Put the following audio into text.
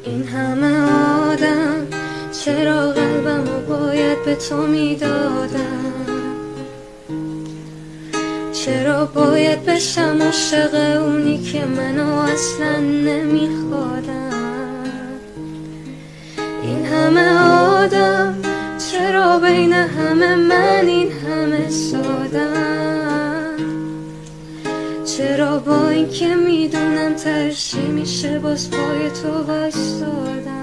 این همه آدم، چرا قلبمو باید به تو میدادم؟ چرا باید بشم عاشق اونی که منو اصلا نمیخوادم؟ این همه آدم، چرا بین همه من این همه سادم؟ چرا با این که میدونم ترشی میشه باز پای تو وایستادم؟